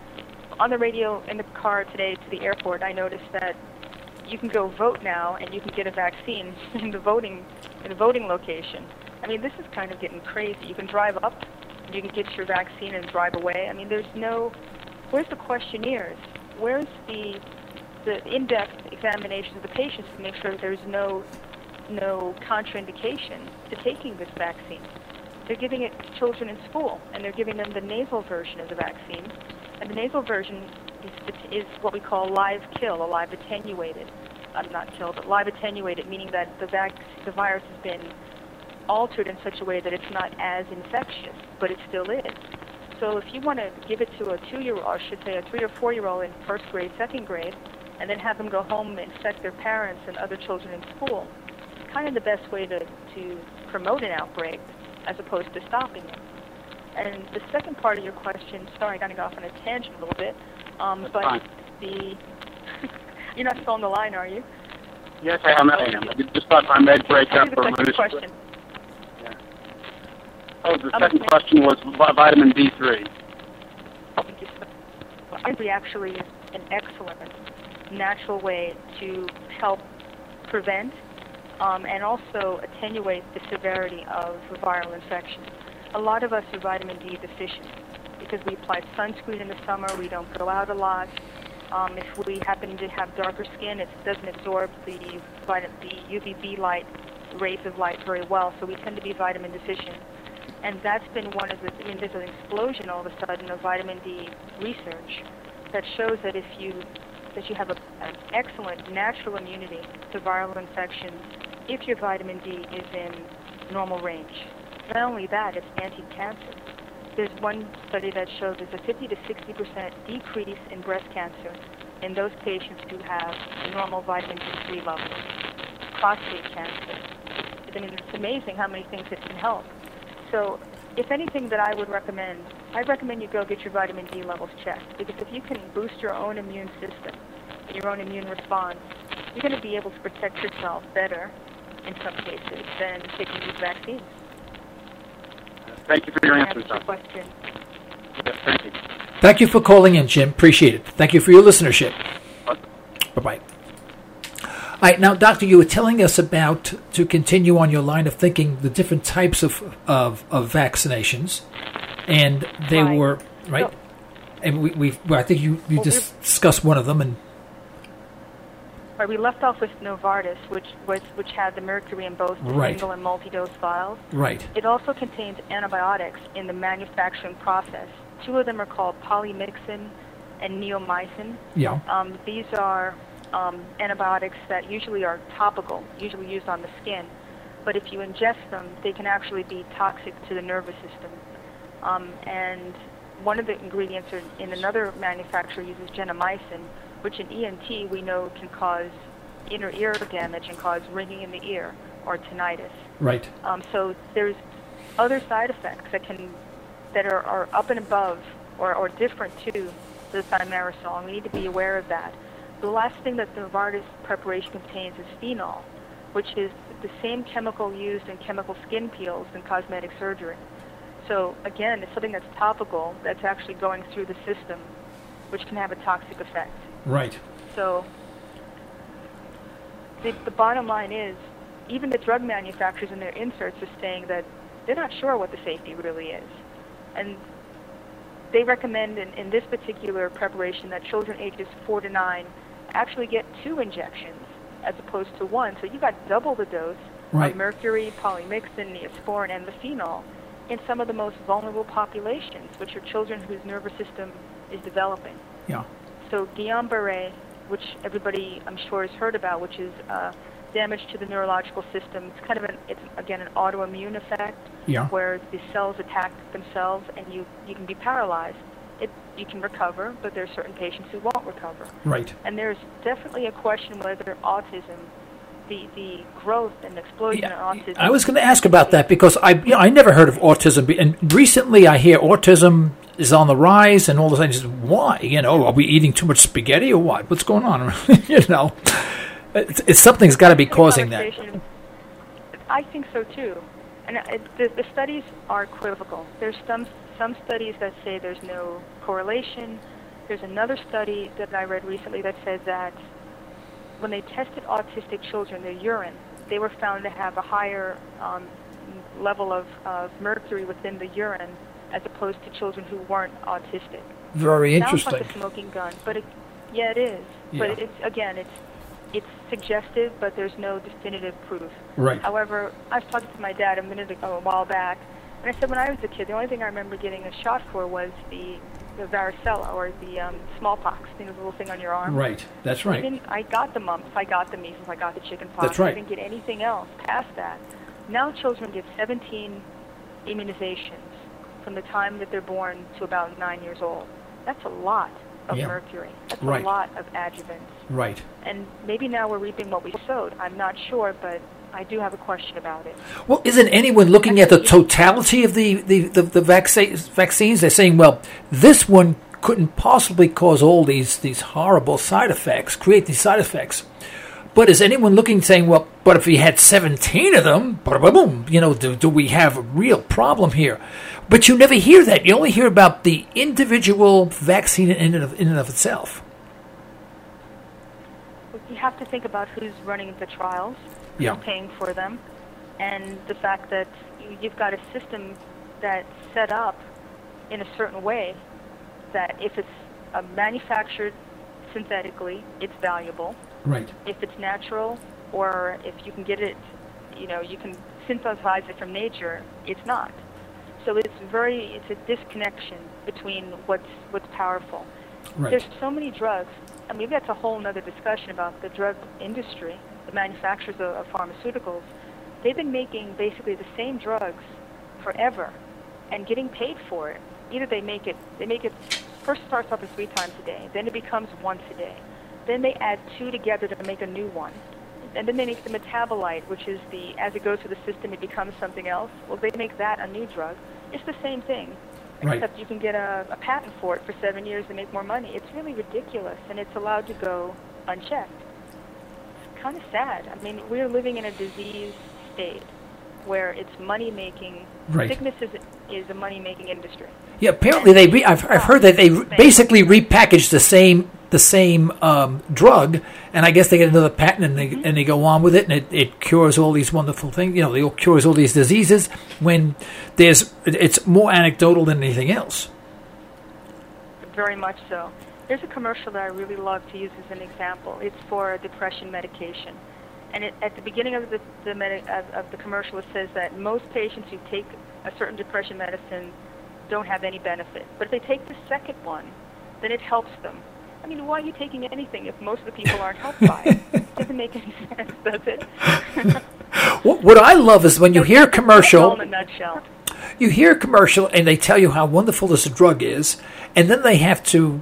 On the radio in the car today to the airport, I noticed that you can go vote now and you can get a vaccine in the voting location. I mean, this is kind of getting crazy. You can drive up, you can get your vaccine and drive away. I mean, where's the questionnaires? Where's the in-depth examinations of the patients to make sure that there's no contraindication to taking this vaccine? They're giving it to children in school, and they're giving them the nasal version of the vaccine. And the nasal version is what we call live kill, or live attenuated. Not kill, but live attenuated, meaning that the virus has been altered in such a way that it's not as infectious, but it still is. So if you want to give it to a 2-year-old, or I should say a 3 or 4-year-old in first grade, second grade, and then have them go home and infect their parents and other children in school, it's kind of the best way to promote an outbreak as opposed to stopping it. And the second part of your question, sorry, I got to go off on a tangent a little bit, but you're not still on the line, are you? Yes, I am. I just thought I may break up for a minute. Question. Yeah. Oh, the second question was vitamin D3. Vitamin D actually is an excellent natural way to help prevent and also attenuate the severity of viral infection. A lot of us are vitamin D deficient because we apply sunscreen in the summer, we don't go out a lot. If we happen to have darker skin, it doesn't absorb the UVB light, rays of light very well, so we tend to be vitamin deficient. And that's been one of the, there's an explosion all of a sudden of vitamin D research that shows that you have an excellent natural immunity to viral infections if your vitamin D is in normal range. Not only that, it's anti-cancer. There's one study that shows there's a 50 to 60% decrease in breast cancer in those patients who have normal vitamin D3 levels. Prostate cancer. It's amazing how many things it can help. So if anything that I would recommend, I'd recommend you go get your vitamin D levels checked, because if you can boost your own immune system, your own immune response, you're going to be able to protect yourself better in some cases than taking these vaccines. Thank you for your answers, Doctor. Question. Yes, thank you. Thank you for calling in, Jim. Appreciate it. Thank you for your listenership. Bye-bye. All right, now, Doctor, you were telling us about, to continue on your line of thinking, the different types of vaccinations, and they were, right? So, and I think you just discussed one of them, and right, we left off with Novartis, which had the mercury in both single and multi-dose vials. Right. It also contains antibiotics in the manufacturing process. Two of them are called polymyxin and neomycin. Yeah. These are antibiotics that usually are topical, usually used on the skin. But if you ingest them, they can actually be toxic to the nervous system. And one of the ingredients in another manufacturer uses gentamicin, which in ENT we know can cause inner ear damage and cause ringing in the ear or tinnitus. Right. So there's other side effects that are up and above or different to the thimerosal, and we need to be aware of that. The last thing that the Novartis preparation contains is phenol, which is the same chemical used in chemical skin peels and cosmetic surgery. So again, it's something that's topical that's actually going through the system, which can have a toxic effect. Right. So the bottom line is, even the drug manufacturers in their inserts are saying that they're not sure what the safety really is. And they recommend in this particular preparation that children ages 4 to 9 actually get 2 injections as opposed to 1. So you got double the dose of mercury, polymyxin, neosporin, and the phenol in some of the most vulnerable populations, which are children whose nervous system is developing. Yeah. So Guillain-Barré, which everybody I'm sure has heard about, which is damage to the neurological system. It's kind of an autoimmune effect where the cells attack themselves and you can be paralyzed. You can recover, but there are certain patients who won't recover. Right. And there's definitely a question whether autism, the growth and explosion in autism. I was going to ask about that because I never heard of autism, and recently I hear autism is on the rise, and all of a sudden, why? Are we eating too much spaghetti or what? What's going on? It's something's got to be causing that. I think so too, and the studies are equivocal. There's some studies that say there's no correlation. There's another study that I read recently that says that when they tested autistic children, their urine, they were found to have a higher level of mercury within the urine as opposed to children who weren't autistic. Very interesting. Sounds like a smoking gun, but it is. Yeah. But it's suggestive, but there's no definitive proof. Right. However, I was talking to my dad a while back, and I said when I was a kid, the only thing I remember getting a shot for was the varicella or the smallpox, the little thing on your arm. Right. That's right. I got the mumps, I got the measles, I got the chicken pox. That's right. I didn't get anything else past that. Now children get 17 immunizations from the time that they're born to about 9 years old. That's a lot of mercury. That's a lot of adjuvants. Right. And maybe now we're reaping what we sowed. I'm not sure, but I do have a question about it. Well, isn't anyone looking at the totality of the vaccines? They're saying, well, this one couldn't possibly cause all these horrible side effects, create these side effects. But is anyone looking saying, well, but if we had 17 of them, boom, do we have a real problem here? But you never hear that. You only hear about the individual vaccine in and of itself. You have to think about who's running the trials. Yeah. paying for them, and the fact that you've got a system that's set up in a certain way that if it's manufactured synthetically, it's valuable. Right. If it's natural, or if you can get it, you can synthesize it from nature, it's not. So it's a disconnection between what's powerful. Right. There's so many drugs. I mean, that's a whole other discussion about the drug industry, the manufacturers of pharmaceuticals. They've been making basically the same drugs forever and getting paid for it. Either they make it first starts off as 3 times a day, then it becomes once a day. Then they add 2 together to make a new one. And then they make the metabolite, which is as it goes through the system, it becomes something else. Well, they make that a new drug. It's the same thing, except you can get a patent for it for 7 years and make more money. It's really ridiculous, and it's allowed to go unchecked. It's kind of sad. I mean, we're living in a disease state where it's money-making. Right. Sickness is a money-making industry. Yeah, apparently I've heard that they basically repackage the same drug, and I guess they get another patent and they go on with it, and it cures all these wonderful things. It cures all these diseases when it's more anecdotal than anything else. Very much so. There's a commercial that I really love to use as an example. It's for depression medication. And at the beginning of the commercial, it says that most patients who take a certain depression medicine don't have any benefit. But if they take the second one, then it helps them. I mean, why are you taking anything if most of the people aren't helped by it? It doesn't make any sense, does it? What I love is when you hear a commercial. In a nutshell. You hear a commercial and they tell you how wonderful this drug is, and then they have to,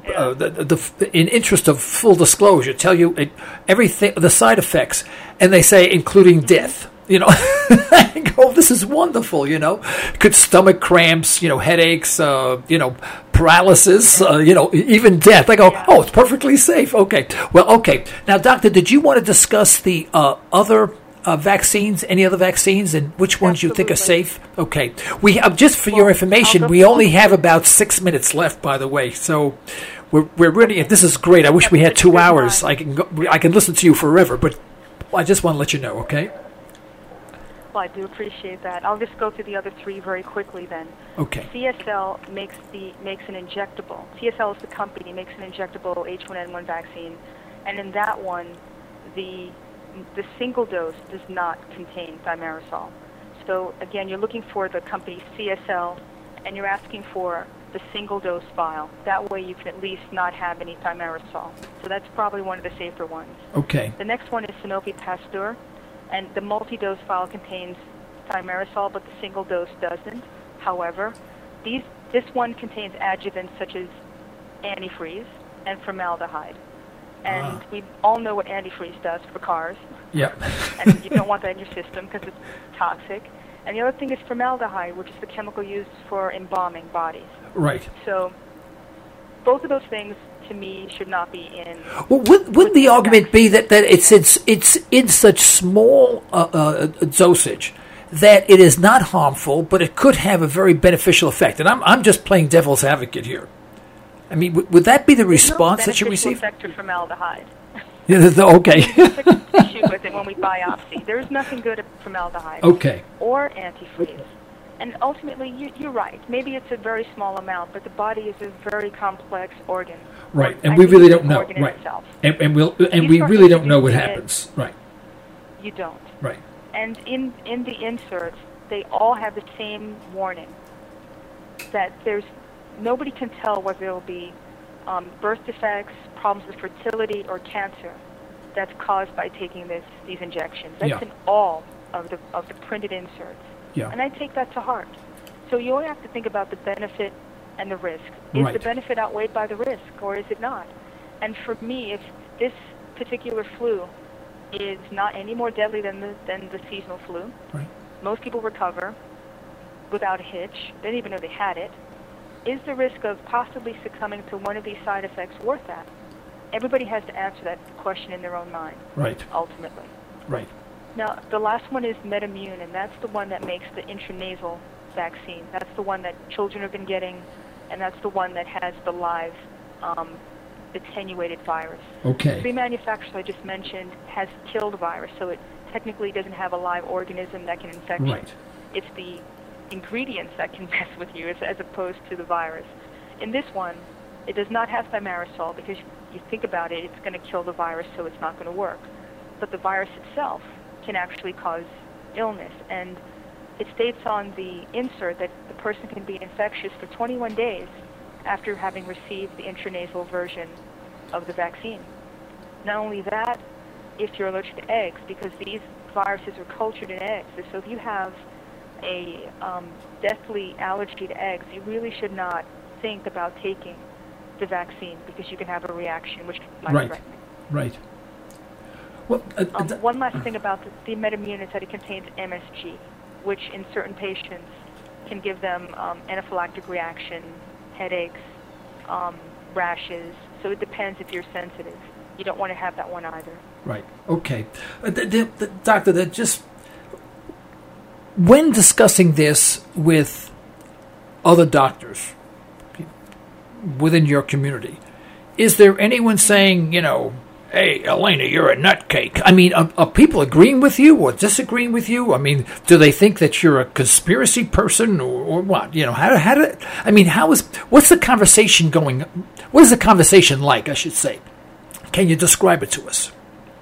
in interest of full disclosure, tell you everything, the side effects, and they say including death. I go, this is wonderful. Could stomach cramps, headaches, paralysis, even death. I go, oh, it's perfectly safe. Okay, well, okay. Now, doctor, did you want to discuss the other? Vaccines, any other vaccines, and which ones you think are safe? Okay, we just for your information, we only have about 6 minutes left. By the way, so we're really. This is great. I wish we had 2 hours. I can listen to you forever, but I just want to let you know. Okay. Well, I do appreciate that. I'll just go through the other 3 very quickly then. Okay. CSL makes an injectable. CSL is the company makes an injectable H1N1 vaccine, and in that one, the single dose does not contain thimerosal. So again, you're looking for the company CSL, and you're asking for the single dose vial. That way you can at least not have any thimerosal. So that's probably one of the safer ones. Okay. The next one is Sanofi Pasteur, and the multi-dose vial contains thimerosal, but the single dose doesn't. However, this one contains adjuvants such as antifreeze and formaldehyde. And we all know what antifreeze does for cars. Yeah. And you don't want that in your system because it's toxic. And the other thing is formaldehyde, which is the chemical used for embalming bodies. Right. So both of those things, to me, should not be in. Well, would the argument be that it's in such small dosage that it is not harmful, but it could have a very beneficial effect? And I'm just playing devil's advocate here. I mean, would that be the response that you receive? There's no beneficial effect of formaldehyde. Okay. Issue with it when we biopsy. There is nothing good at formaldehyde. Okay. Or antifreeze. And ultimately, you're right. Maybe it's a very small amount, but the body is a very complex organ. Right, and we really don't know. Right. And we really don't know what happens. Right. You don't. Right. And in the inserts, they all have the same warning that nobody can tell whether there will be birth defects, problems with fertility, or cancer that's caused by taking these injections. That's in all of the printed inserts. Yeah. And I take that to heart. So you only have to think about the benefit and the risk. Is the benefit outweighed by the risk, or is it not? And for me, if this particular flu is not any more deadly than the seasonal flu, most people recover without a hitch. They didn't even know they had it. Is the risk of possibly succumbing to one of these side effects worth that? Everybody has to answer that question in their own mind. Right. Ultimately. Right. Now, the last one is MedImmune, and that's the one that makes the intranasal vaccine. That's the one that children have been getting, and that's the one that has the live attenuated virus. Okay. The 3 manufacturers I just mentioned has killed virus, so it technically doesn't have a live organism that can infect you. Right. It's the ingredients that can mess with you as opposed to the virus. In this one, it does not have thimerosal because you think about it, it's going to kill the virus, so it's not going to work. But the virus itself can actually cause illness, and it states on the insert that the person can be infectious for 21 days after having received the intranasal version of the vaccine. Not only that, if you're allergic to eggs, because these viruses are cultured in eggs, so if you have a deathly allergy to eggs, you really should not think about taking the vaccine because you can have a reaction which might be threatening. Right. Well, one last thing about the MedImmune is that it contains MSG, which in certain patients can give them anaphylactic reaction, headaches, rashes. So it depends if you're sensitive. You don't want to have that one either. Right. Okay. Doctor, that just when discussing this with other doctors within your community, is there anyone saying, hey, Elena, you're a nutcake? I mean, are people agreeing with you or disagreeing with you? I mean, do they think that you're a conspiracy person or what? What's the conversation going? What is the conversation like, I should say? Can you describe it to us?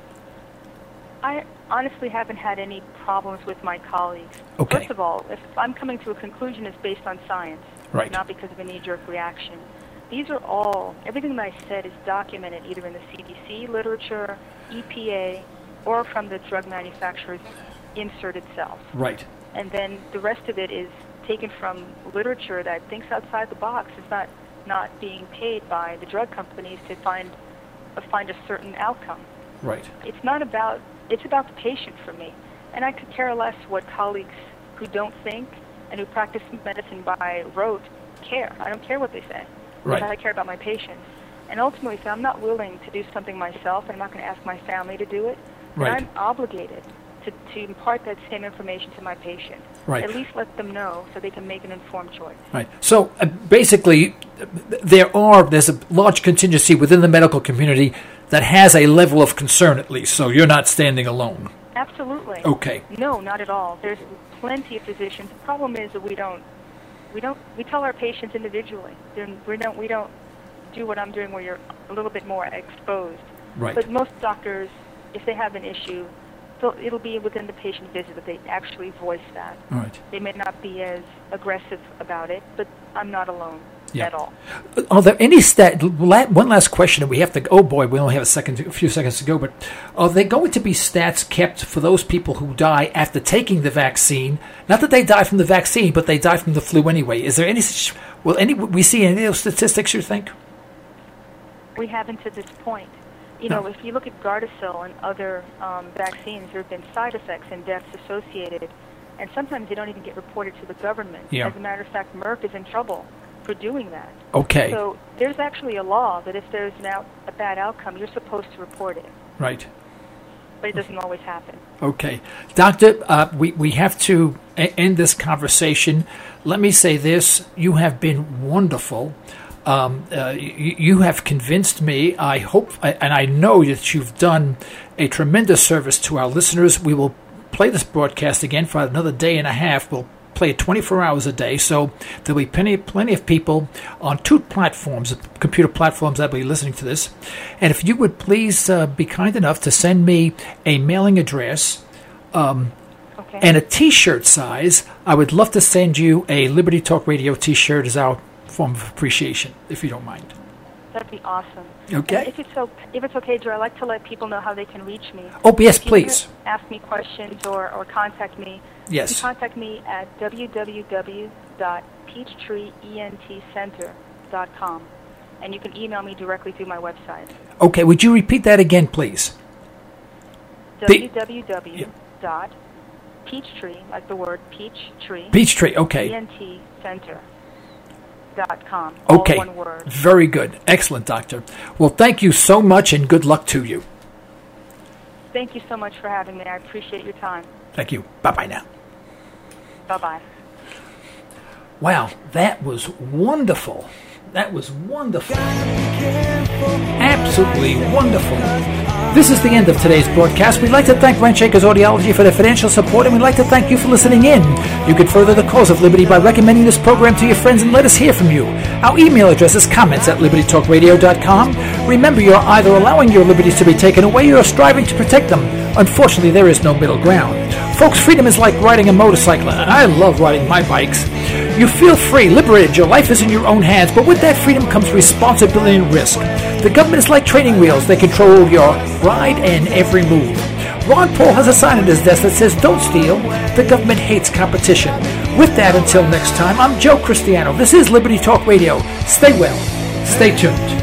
I honestly haven't had any problems with my colleagues. Okay. First of all, if I'm coming to a conclusion, it's based on science, right, not because of a knee-jerk reaction. Everything that I said is documented either in the CDC literature, EPA, or from the drug manufacturer's insert itself. Right. And then the rest of it is taken from literature that thinks outside the box. It's not being paid by the drug companies to find a certain outcome. Right. It's about the patient for me. And I could care less what colleagues who don't think and who practice medicine by rote care. I don't care what they say. Right. Because I care about my patients. And ultimately, if I'm not willing to do something myself, and I'm not going to ask my family to do it, then I'm obligated to impart that same information to my patient. Right. At least let them know so they can make an informed choice. Right. So basically, there's a large contingency within the medical community that has a level of concern at least, so you're not standing alone. Absolutely. Okay. No, not at all. There's plenty of physicians. The problem is that we tell our patients individually. We don't do what I'm doing where you're a little bit more exposed. Right. But most doctors, if they have an issue, it'll be within the patient visit that they actually voice that. Right. They may not be as aggressive about it, but I'm not alone at all. Are there any one last question, and we have to. Oh boy, we only have a few seconds to go. But are there going to be stats kept for those people who die after taking the vaccine? Not that they die from the vaccine, but they die from the flu anyway. Is there any? We see any of those statistics? You think? We haven't to this point. If you look at Gardasil and other vaccines, there have been side effects and deaths associated, and sometimes they don't even get reported to the government. Yeah. As a matter of fact, Merck is in trouble for doing that. Okay. So there's actually a law that if there's a bad outcome, you're supposed to report it. Right. But it doesn't always happen. Okay. Doctor, we have to end this conversation. Let me say this. You have been wonderful. You have convinced me. I hope, and I know that you've done a tremendous service to our listeners. We will play this broadcast again for another day and a half. We'll play it 24 hours a day, so there'll be plenty of people on two platforms, computer platforms, that'll be listening to this. And if you would please be kind enough to send me a mailing address and a T-shirt size, I would love to send you a Liberty Talk Radio T-shirt as our form of appreciation, if you don't mind. That'd be awesome. Okay. And if it's okay, Joe, I'd like to let people know how they can reach me. Oh, yes, please. Ask me questions or contact me. Yes. You can contact me at www.peachtreenentcenter.com, and you can email me directly through my website. Okay, would you repeat that again, please? www.peachtree, like the word Peachtree. Peachtree, okay. ENTcenter.com. Okay. All one word. Very good. Excellent, Doctor. Well, thank you so much, and good luck to you. Thank you so much for having me. I appreciate your time. Thank you. Bye-bye now. Bye-bye. Wow, that was wonderful. That was wonderful. Absolutely wonderful. This is the end of today's broadcast. We'd like to thank Rentshakers Audiology for their financial support, and we'd like to thank you for listening in. You can further the cause of liberty by recommending this program to your friends and let us hear from you. Our email address is comments@libertytalkradio.com. Remember, you're either allowing your liberties to be taken away or striving to protect them. Unfortunately, there is no middle ground. Folks, freedom is like riding a motorcycle, and I love riding my bikes. You feel free, liberated, your life is in your own hands, but with that freedom comes responsibility and risk. The government is like training wheels. They control your ride and every move. Ron Paul has a sign on his desk that says, "Don't steal. The government hates competition." With that, until next time, I'm Joe Cristiano. This is Liberty Talk Radio. Stay well. Stay tuned.